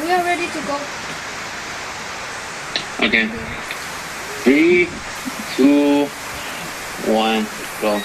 We are ready to go. Okay. 3, 2, 1, go.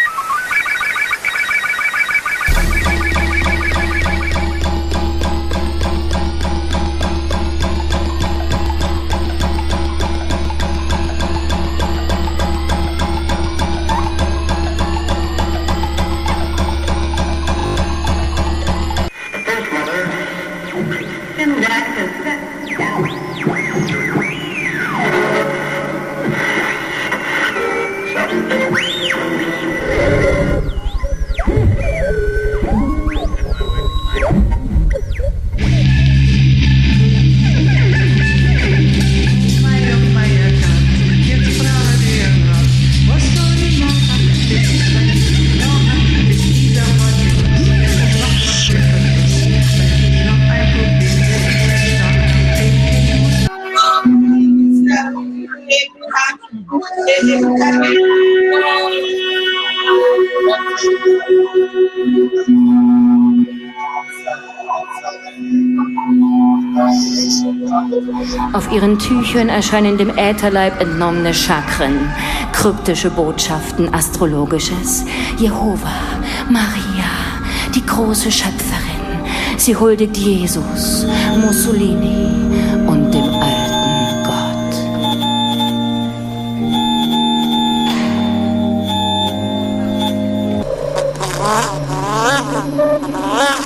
Auf ihren Tüchern erscheinen dem Ätherleib entnommene Chakren, kryptische Botschaften, Astrologisches. Jehova, Maria, die große Schöpferin. Sie huldigt Jesus, Mussolini und dem alten Gott.